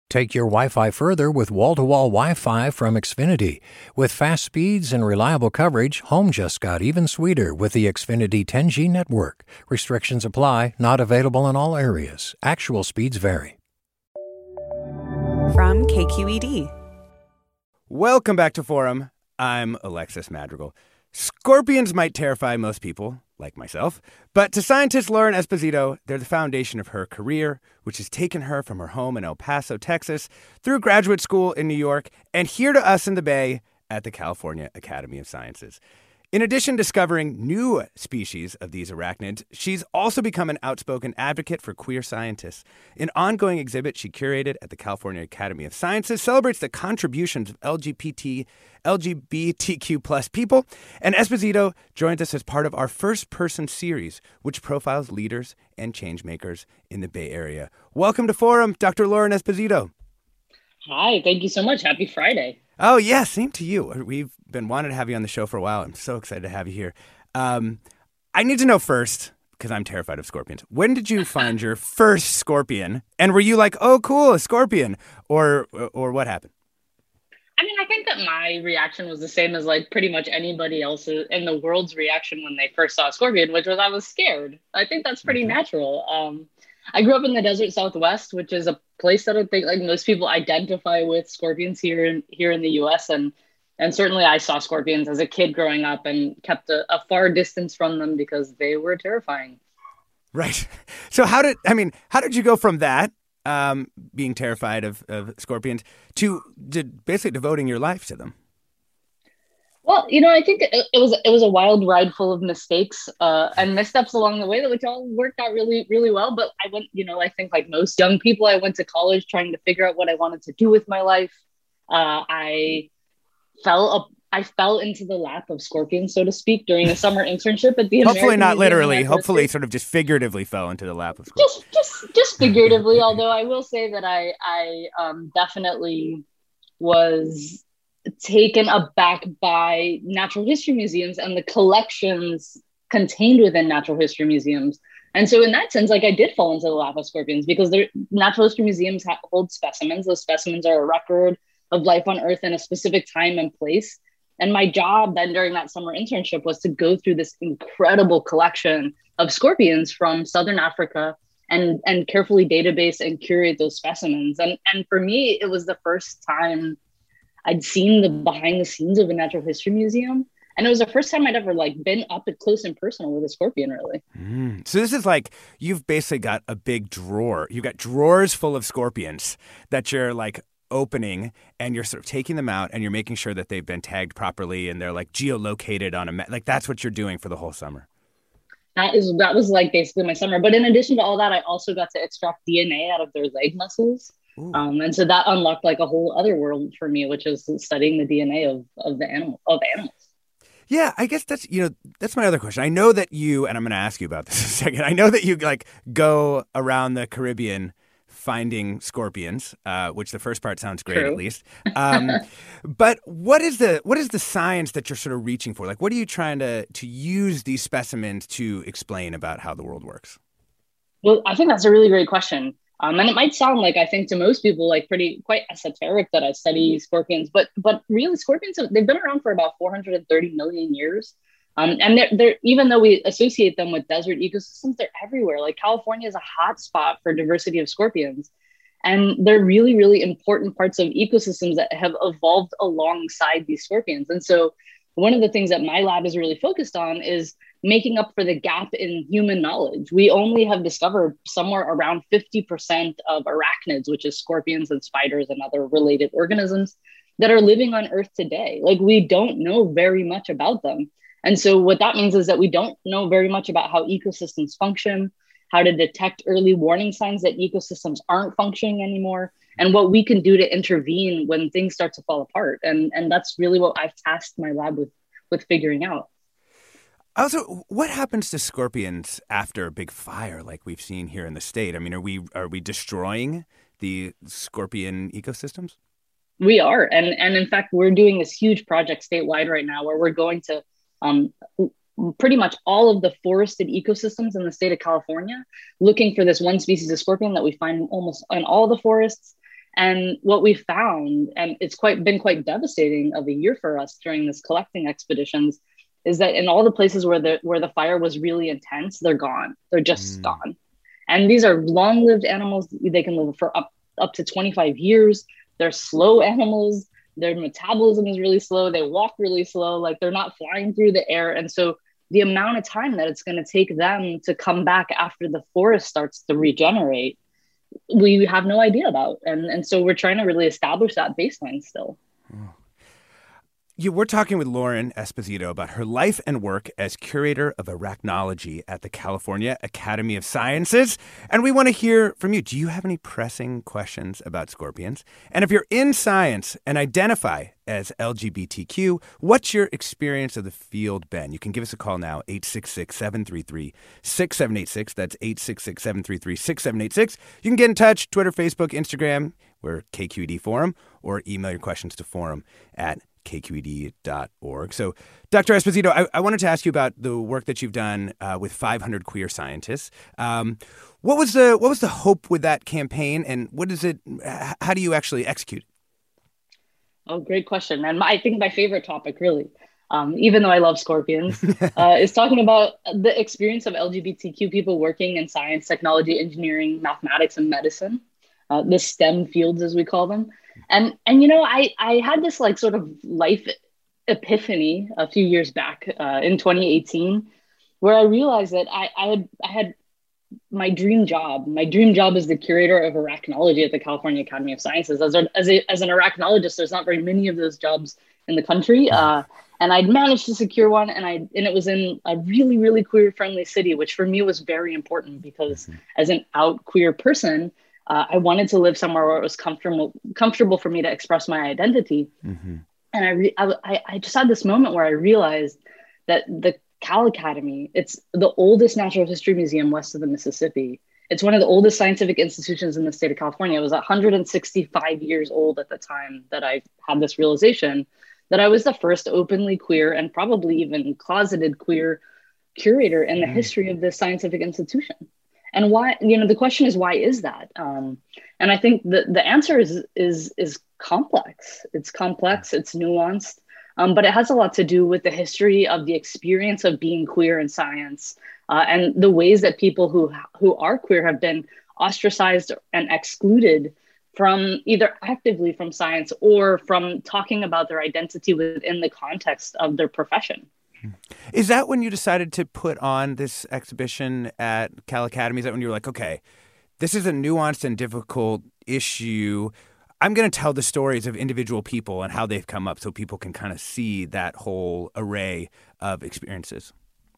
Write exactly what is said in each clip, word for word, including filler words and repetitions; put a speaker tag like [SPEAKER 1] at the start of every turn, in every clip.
[SPEAKER 1] Take your Wi-Fi further with wall-to-wall Wi-Fi from Xfinity. With fast speeds and reliable coverage, home just got even sweeter with the Xfinity ten G network. Restrictions apply, not available in all areas. Actual speeds vary.
[SPEAKER 2] From K Q E D.
[SPEAKER 3] Welcome back to Forum. I'm Alexis Madrigal. Scorpions might terrify most people, like myself, but to scientist Lauren Esposito, they're the foundation of her career, which has taken her from her home in El Paso, Texas, through graduate school in New York, and here to us in the Bay at the California Academy of Sciences. In addition to discovering new species of these arachnids, she's also become an outspoken advocate for queer scientists. An ongoing exhibit she curated at the California Academy of Sciences celebrates the contributions of L G B T, L G B T Q plus people, and Esposito joins us as part of our first-person series, which profiles leaders and changemakers in the Bay Area. Welcome to Forum, Doctor Lauren Esposito.
[SPEAKER 4] Hi, thank you so much. Happy Friday.
[SPEAKER 3] Oh, yeah, same to you. We've been wanting to have you on the show for a while. I'm so excited to have you here. Um, I need to know first, because I'm terrified of scorpions, when did you find your first scorpion? And were you like, oh, cool, a scorpion? Or, or what happened?
[SPEAKER 4] I mean, I think that my reaction was the same as like pretty much anybody else in the world's reaction when they first saw a scorpion, which was I was scared. I think that's pretty mm-hmm. natural. Um, I grew up in the desert Southwest, which is a place that I think like most people identify with scorpions here in here in the U S. And and certainly I saw scorpions as a kid growing up and kept a, a far distance from them because they were terrifying.
[SPEAKER 3] Right. So how did I mean, how did you go from that, um, being terrified of, of scorpions, to, to basically devoting your life to them?
[SPEAKER 4] Well, you know, I think it, it was it was a wild ride full of mistakes uh, and missteps along the way, which all worked out really, really well. But I went, you know, I think like most young people, I went to college trying to figure out what I wanted to do with my life. Uh, I fell up, I fell into the lap of scorpions, so to speak, during a summer internship at the American
[SPEAKER 3] Hopefully not
[SPEAKER 4] Museum
[SPEAKER 3] literally,
[SPEAKER 4] of
[SPEAKER 3] hopefully
[SPEAKER 4] History.
[SPEAKER 3] sort of just figuratively fell into the lap of scorpions.
[SPEAKER 4] Just, just, just figuratively. Although I will say that I, I um, definitely was taken aback by natural history museums and the collections contained within natural history museums. And so in that sense, like I did fall into the lap of scorpions because their natural history museums ha- hold specimens. Those specimens are a record of life on Earth in a specific time and place. And my job then during that summer internship was to go through this incredible collection of scorpions from Southern Africa and, and carefully database and curate those specimens. And, and for me, it was the first time I'd seen the behind the scenes of a natural history museum. And it was the first time I'd ever like been up at close and personal with a scorpion, really.
[SPEAKER 3] Mm. So this is like, you've basically got a big drawer. You've got drawers full of scorpions that you're like opening and you're sort of taking them out and you're making sure that they've been tagged properly and they're like geolocated on a map. Like that's what you're doing for the whole summer.
[SPEAKER 4] That is, that was like basically my summer. But in addition to all that, I also got to extract D N A out of their leg muscles. Um, and so that unlocked like a whole other world for me, which is studying the D N A of, of the animal of animals.
[SPEAKER 3] Yeah, I guess that's, you know, that's my other question. I know that you, and I'm going to ask you about this in a second. I know that you like go around the Caribbean finding scorpions, uh, which the first part sounds great,
[SPEAKER 4] True.
[SPEAKER 3] At least. Um, but what is the what is the science that you're sort of reaching for? Like, what are you trying to to use these specimens to explain about how the world works?
[SPEAKER 4] Well, I think that's a really great question. Um, and it might sound like, I think to most people, like pretty quite esoteric that I study scorpions, but but really scorpions, they've been around for about four hundred thirty million years. Um, and they're, they're, even though we associate them with desert ecosystems, they're everywhere. Like California is a hot spot for diversity of scorpions. And they're really, really important parts of ecosystems that have evolved alongside these scorpions. And so one of the things that my lab is really focused on is making up for the gap in human knowledge. We only have discovered somewhere around fifty percent of arachnids, which is scorpions and spiders and other related organisms that are living on Earth today. Like we don't know very much about them. And so what that means is that we don't know very much about how ecosystems function, how to detect early warning signs that ecosystems aren't functioning anymore, and what we can do to intervene when things start to fall apart. And, and that's really what I've tasked my lab with, with figuring out.
[SPEAKER 3] Also, what happens to scorpions after a big fire like we've seen here in the state? I mean, are we are we destroying the scorpion ecosystems?
[SPEAKER 4] We are. And, and in fact, we're doing this huge project statewide right now where we're going to um, pretty much all of the forested ecosystems in the state of California, looking for this one species of scorpion that we find almost in all the forests. And what we found, and it's quite been quite devastating of a year for us during this collecting expeditions, is that in all the places where the where the fire was really intense, they're gone. They're just mm. gone. And these are long-lived animals. They can live for up, up to twenty-five years. They're slow animals. Their metabolism is really slow. They walk really slow. Like they're not flying through the air. And so the amount of time that it's going to take them to come back after the forest starts to regenerate, we have no idea about. And, and so we're trying to really establish that baseline still.
[SPEAKER 3] Oh. You, we're talking with Lauren Esposito about her life and work as curator of arachnology at the California Academy of Sciences. And we want to hear from you. Do you have any pressing questions about scorpions? And if you're in science and identify as L G B T Q, what's your experience of the field been? You can give us a call now, eight six six, seven three three, six seven eight six. That's eight six six, seven three three, six seven eight six. You can get in touch, Twitter, Facebook, Instagram. We're K Q E D Forum, or email your questions to forum at K Q E D dot org. So, Doctor Esposito, I, I wanted to ask you about the work that you've done uh, with five hundred queer scientists. Um, what was the what was the hope with that campaign, and what is it? How do you actually execute it?
[SPEAKER 4] Oh, great question. And my, I think my favorite topic, really, um, even though I love scorpions, uh, is talking about the experience of L G B T Q people working in science, technology, engineering, mathematics, and medicine, uh, the STEM fields, as we call them. And, and you know, I, I had this like sort of life epiphany a few years back uh, in twenty eighteen, where I realized that I, I had I had my dream job. My dream job is the curator of arachnology at the California Academy of Sciences. As, a, as, a, as an arachnologist, there's not very many of those jobs in the country. Uh, and I'd managed to secure one, and I and it was in a really, really queer-friendly city, which for me was very important because mm-hmm. as an out queer person, Uh, I wanted to live somewhere where it was comfortable comfortable for me to express my identity. Mm-hmm. And I, re- I I just had this moment where I realized that the Cal Academy, it's the oldest natural history museum west of the Mississippi. It's one of the oldest scientific institutions in the state of California. It was one hundred sixty-five years old at the time that I had this realization that I was the first openly queer and probably even closeted queer curator in the mm. history of this scientific institution. And why, you know, the question is, why is that? Um, and I think the, the answer is, is, is complex. It's complex, it's nuanced, um, but it has a lot to do with the history of the experience of being queer in science uh, and the ways that people who, who are queer have been ostracized and excluded from either actively from science or from talking about their identity within the context of their profession.
[SPEAKER 3] Is that when you decided to put on this exhibition at Cal Academy? Is that when you were like, okay, this is a nuanced and difficult issue. I'm going to tell the stories of individual people and how they've come up so people can kind of see that whole array of experiences?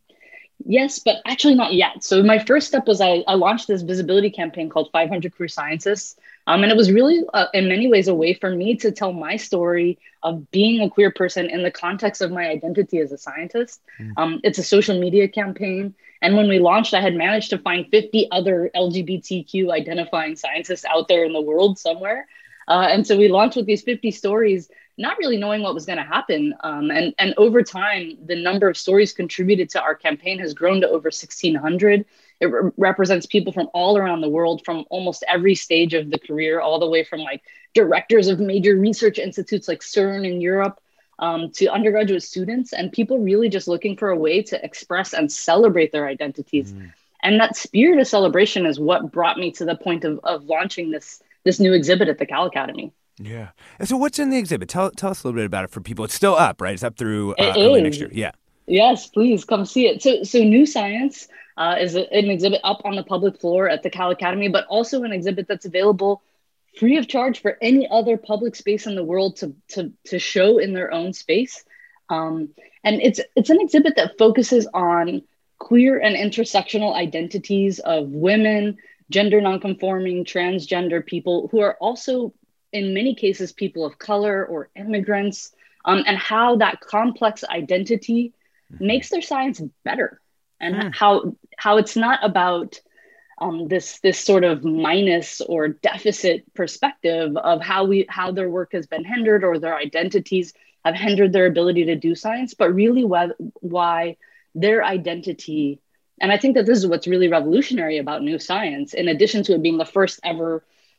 [SPEAKER 4] Yes, but actually not yet. So my first step was I, I launched this visibility campaign called five hundred Queer Scientists. Um, and it was really, uh, in many ways, a way for me to tell my story of being a queer person in the context of my identity as a scientist. Mm. Um, it's a social media campaign. And when we launched, I had managed to find fifty other L G B T Q identifying scientists out there in the world somewhere. Uh, and so we launched with these fifty stories, not really knowing what was going to happen. Um, and, and over time, the number of stories contributed to our campaign has grown to over sixteen hundred. It re- represents people from all around the world, from almost every stage of the career, all the way from like directors of major research institutes like CERN in Europe um, to undergraduate students, and people really just looking for a way to express and celebrate their identities. Mm. And that spirit of celebration is what brought me to the point of, of launching this, this new exhibit at the Cal Academy.
[SPEAKER 3] Yeah. And so what's in the exhibit? Tell tell us a little bit about it for people. It's still up, right? It's up through uh, early next year. Yeah.
[SPEAKER 4] Yes, please come see it. So so New Science uh, is a, an exhibit up on the public floor at the Cal Academy, but also an exhibit that's available free of charge for any other public space in the world to to to show in their own space. Um, and it's it's an exhibit that focuses on queer and intersectional identities of women, gender nonconforming, transgender people who are also, in many cases, people of color or immigrants, um, and how that complex identity makes their science better, and mm. how how it's not about um, this this sort of minus or deficit perspective of how we how their work has been hindered or their identities have hindered their ability to do science, but really why, why their identity. And I think that this is what's really revolutionary about New Science, in addition to it being the first ever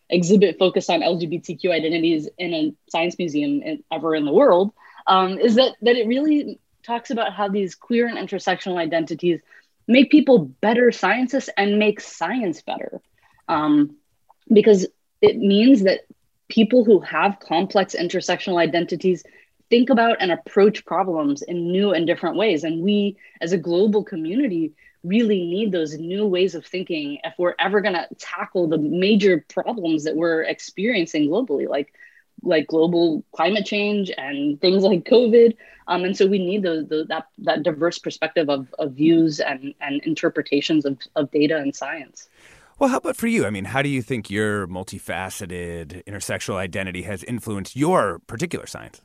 [SPEAKER 4] exhibit focused on L G B T Q identities in a science museum in, ever in the world, um, is that that it really talks about how these queer and intersectional identities make people better scientists and make science better. Um, because it means that people who have complex intersectional identities think about and approach problems in new and different ways. And we, as a global community, really need those new ways of thinking if we're ever going to tackle the major problems that we're experiencing globally, like like global climate change and things like COVID. Um, and so we need those, those, that that diverse perspective of, of views and, and interpretations of, of data and science.
[SPEAKER 3] Well, how about for you? I mean, how do you think your multifaceted intersectional identity has influenced your particular science?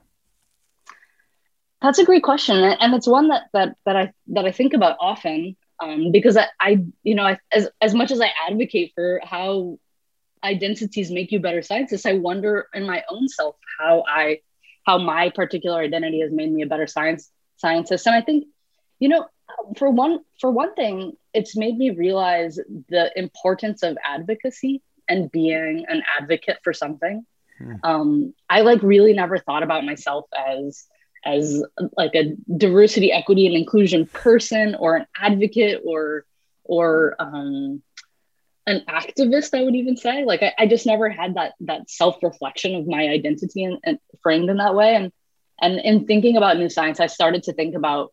[SPEAKER 4] That's a great question, and it's one that that that I that I think about often. Um, because I, I, you know, I, as as much as I advocate for how identities make you better scientists, I wonder in my own self how I, how my particular identity has made me a better science scientist. And I think, you know, for one for one thing, it's made me realize the importance of advocacy and being an advocate for something. Hmm. Um, I like really never thought about myself as as like a diversity, equity, and inclusion person, or an advocate, or or um, an activist, I would even say. Like I, I just never had that that self-reflection of my identity and, and framed in that way. And and in thinking about new science, I started to think about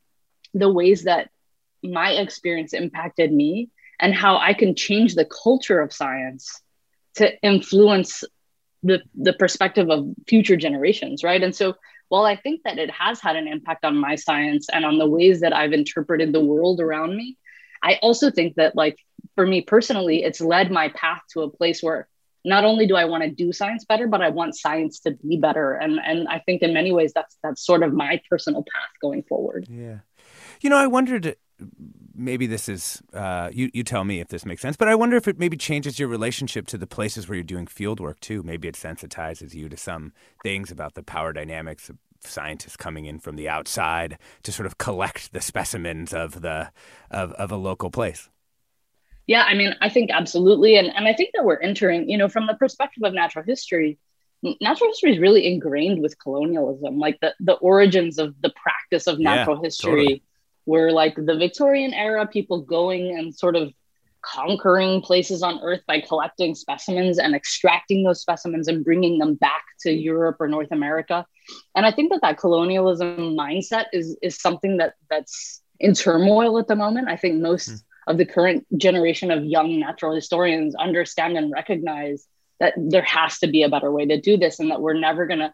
[SPEAKER 4] the ways that my experience impacted me and how I can change the culture of science to influence the the perspective of future generations, right? And so while I think that it has had an impact on my science and on the ways that I've interpreted the world around me, I also think that, like, for me personally, it's led my path to a place where not only do I want to do science better, but I want science to be better. And and I think in many ways, that's that's sort of my personal path going forward.
[SPEAKER 3] Yeah. You know, I wondered, maybe this is, uh, you, you tell me if this makes sense, but I wonder if it maybe changes your relationship to the places where you're doing field work too. Maybe it sensitizes you to some things about the power dynamics of scientists coming in from the outside to sort of collect the specimens of the of, of a local place.
[SPEAKER 4] Yeah, I mean, I think absolutely. And, and I think that we're entering, you know, from the perspective of natural history, natural history is really ingrained with colonialism, like the, the origins of the practice of natural yeah, history. Totally. Were like the Victorian era, people going and sort of conquering places on Earth by collecting specimens and extracting those specimens and bringing them back to Europe or North America. And I think that that colonialism mindset is is something that that's in turmoil at the moment. I think most mm. of the current generation of young natural historians understand and recognize that there has to be a better way to do this, and that we're never going to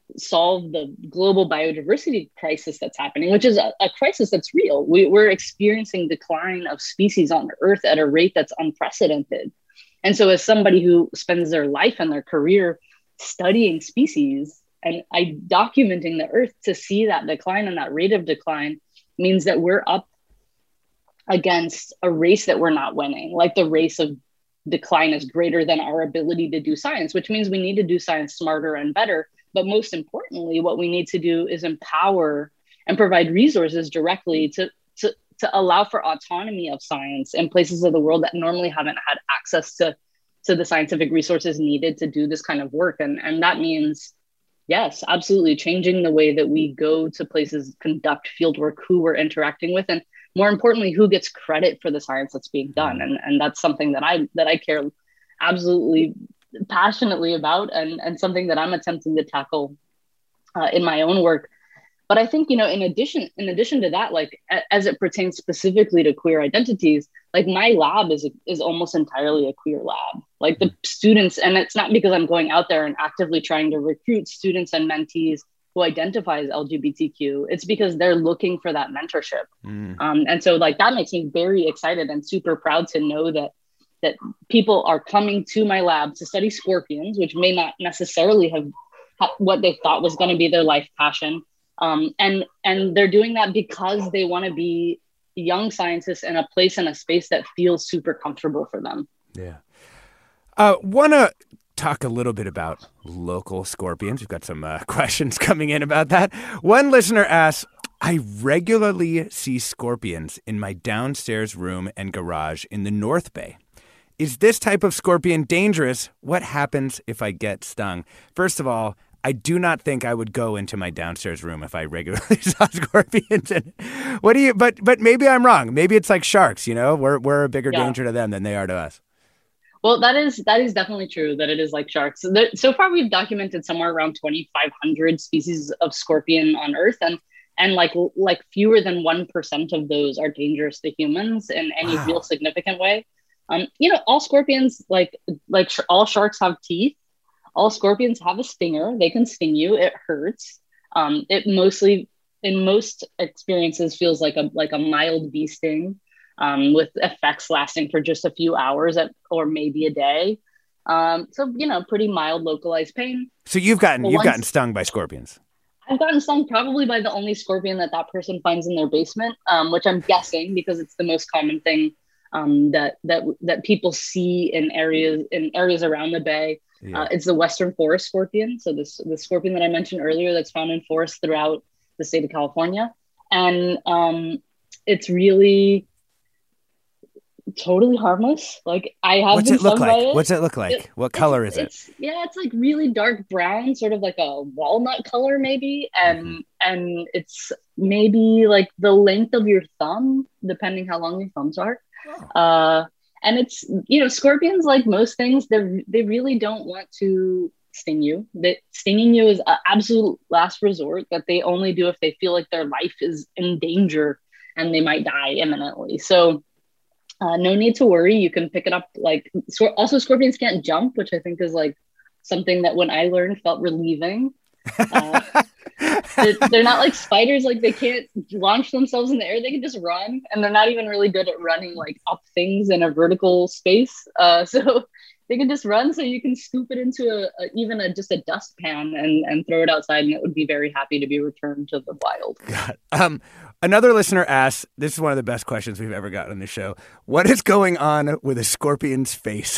[SPEAKER 4] solve the global biodiversity crisis that's happening, which is a, a crisis that's real. We, we're experiencing decline of species on Earth at a rate that's unprecedented. And so as somebody who spends their life and their career studying species and I documenting the Earth, to see that decline and that rate of decline means that we're up against a race that we're not winning. Like the race of decline is greater than our ability to do science, which means we need to do science smarter and better. But most importantly, what we need to do is empower and provide resources directly to, to, to allow for autonomy of science in places of the world that normally haven't had access to, to the scientific resources needed to do this kind of work. And, and that means, yes, absolutely changing the way that we go to places, conduct fieldwork, who we're interacting with, and more importantly, who gets credit for the science that's being done. And, and that's something that I that I care absolutely passionately about, and, and something that I'm attempting to tackle uh, in my own work. But I think, you know, in addition, in addition to that, like a, as it pertains specifically to queer identities, like my lab is, is almost entirely a queer lab. Like the students, and it's not because I'm going out there and actively trying to recruit students and mentees who identify as L G B T Q, it's because they're looking for that mentorship. Mm. Um, and so like, that makes me very excited and super proud to know that that people are coming to my lab to study scorpions, which may not necessarily have ha- what they thought was going to be their life passion. Um, and, and they're doing that because they want to be young scientists in a place and a space that feels super comfortable for them.
[SPEAKER 3] Yeah. Uh, want to talk a little bit about local scorpions. We've got some uh, questions coming in about that. One listener asks, I regularly see scorpions in my downstairs room and garage in the North Bay. is this type of scorpion dangerous? What happens if I get stung? First of all, I do not think I would go into my downstairs room if I regularly saw scorpions. And what do you? But but maybe I'm wrong. Maybe it's like sharks. You know, we're we're a bigger yeah. danger to them than they are to us.
[SPEAKER 4] Well, that is that is definitely true. That it is like sharks. So, there, so far, we've documented somewhere around twenty-five hundred species of scorpion on Earth, and and like like fewer than one percent of those are dangerous to humans in any wow. real significant way. Um, you know, all scorpions like like sh- all sharks have teeth. All scorpions have a stinger. They can sting you. It hurts. Um, it mostly, in most experiences, feels like a like a mild bee sting, um, with effects lasting for just a few hours at, or maybe a day. Um, so you know, pretty mild localized pain.
[SPEAKER 3] So you've gotten but you've once, gotten stung by scorpions.
[SPEAKER 4] I've gotten stung probably by the only scorpion that that person finds in their basement, um, which I'm guessing because it's the most common thing um, that that that people see in areas in areas around the bay. Yeah. Uh, it's the western forest scorpion. So this the scorpion that I mentioned earlier that's found in forests throughout the state of California. And um, it's really totally harmless. Like I have
[SPEAKER 3] What's
[SPEAKER 4] been
[SPEAKER 3] it look
[SPEAKER 4] stung
[SPEAKER 3] like?
[SPEAKER 4] by it.
[SPEAKER 3] What's it look like? It, what color is
[SPEAKER 4] it's,
[SPEAKER 3] it?
[SPEAKER 4] Yeah, it's like really dark brown, sort of like a walnut color maybe. And mm-hmm. and it's maybe like the length of your thumb, depending how long your thumbs are. Oh. Uh And it's, you know, scorpions, like most things, they they really don't want to sting you. That stinging you is an absolute last resort that they only do if they feel like their life is in danger and they might die imminently. So uh, no need to worry. You can pick it up. Like also scorpions can't jump, which I think is like something that when I learned felt relieving. Uh, they're, they're not like spiders. Like they can't launch themselves in the air. They can just run, and they're not even really good at running like up things in a vertical space. Uh, so they can just run. So you can scoop it into a, a even a just a dustpan and and throw it outside, and it would be very happy to be returned to the wild.
[SPEAKER 3] God. Um, another listener asks. This is one of the best questions we've ever gotten on the show. What is going on with a scorpion's face?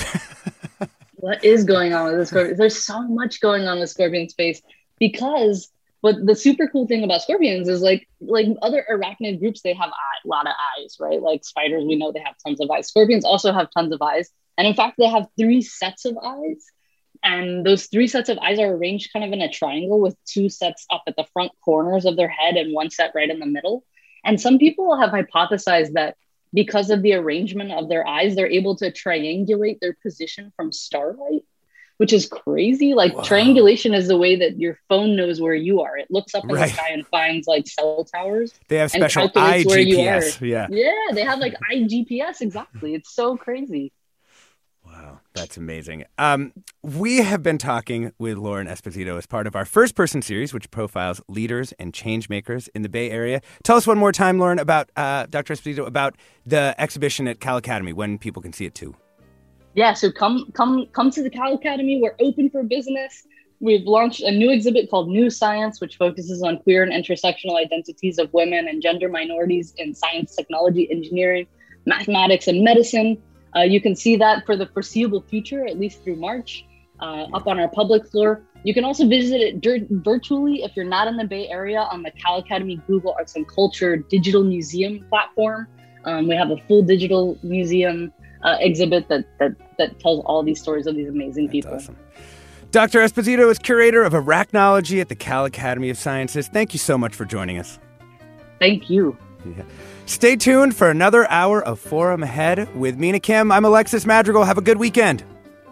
[SPEAKER 4] What is going on with the scorpion? There's so much going on with scorpion's face because. But the super cool thing about scorpions is like like other arachnid groups, they have eye, a lot of eyes, right? Like spiders, we know they have tons of eyes. Scorpions also have tons of eyes. And in fact, they have three sets of eyes. And those three sets of eyes are arranged kind of in a triangle with two sets up at the front corners of their head and one set right in the middle. And some people have hypothesized that because of the arrangement of their eyes, they're able to triangulate their position from starlight. Which is crazy. Like Whoa. Triangulation is the way that your phone knows where you are. It looks up in right. the sky and finds like cell towers.
[SPEAKER 3] They have special eye G P S. Yeah.
[SPEAKER 4] Yeah. They have like eye G P S. Exactly. It's so crazy.
[SPEAKER 3] Wow. That's amazing. Um, we have been talking with Lauren Esposito as part of our first person series, which profiles leaders and change makers in the Bay Area. Tell us one more time, Lauren, about uh, Doctor Esposito, about the exhibition at Cal Academy, when people can see it too.
[SPEAKER 4] Yeah, so come come come to the Cal Academy. We're open for business. We've launched a new exhibit called New Science, which focuses on queer and intersectional identities of women and gender minorities in science, technology, engineering, mathematics, and medicine. Uh, you can see that for the foreseeable future, at least through March, uh, up on our public floor. You can also visit it dir- virtually if you're not in the Bay Area on the Cal Academy Google Arts and Culture Digital Museum platform. Um, we have a full digital museum Uh, exhibit that, that that tells all these stories of these amazing
[SPEAKER 3] That's
[SPEAKER 4] people.
[SPEAKER 3] Awesome. Doctor Esposito is curator of arachnology at the Cal Academy of Sciences. Thank you so much for joining us.
[SPEAKER 4] Thank you.
[SPEAKER 3] Yeah. Stay tuned for another hour of Forum Ahead with Mina Kim. I'm Alexis Madrigal. Have a good weekend.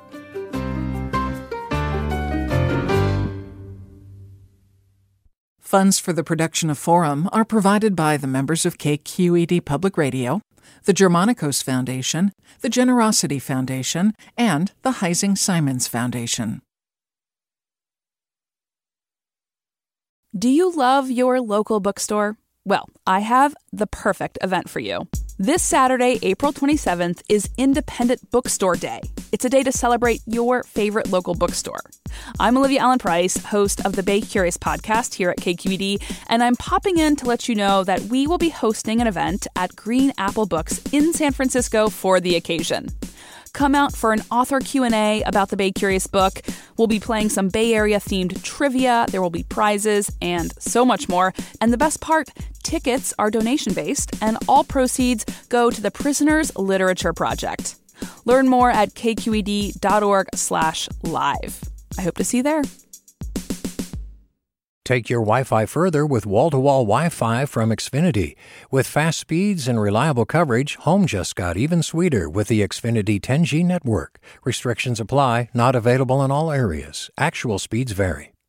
[SPEAKER 2] Funds for the production of Forum are provided by the members of K Q E D Public Radio, the Germanicos Foundation, the Generosity Foundation, and the Heising Simons Foundation.
[SPEAKER 5] Do you love your local bookstore? Well, I have the perfect event for you. This Saturday, April twenty-seventh, is Independent Bookstore Day. It's a day to celebrate your favorite local bookstore. I'm Olivia Allen Price, host of the Bay Curious podcast here at K Q E D, and I'm popping in to let you know that we will be hosting an event at Green Apple Books in San Francisco for the occasion. Come out for an author Q and A about the Bay Curious book. We'll be playing some Bay Area-themed trivia. There will be prizes and so much more. And the best part, tickets are donation-based, and all proceeds go to the Prisoners Literature Project. Learn more at kqed.org slash live. I hope to see you there.
[SPEAKER 1] Take your Wi-Fi further with wall-to-wall Wi-Fi from Xfinity. With fast speeds and reliable coverage, home just got even sweeter with the Xfinity ten G network. Restrictions apply, not available in all areas. Actual speeds vary.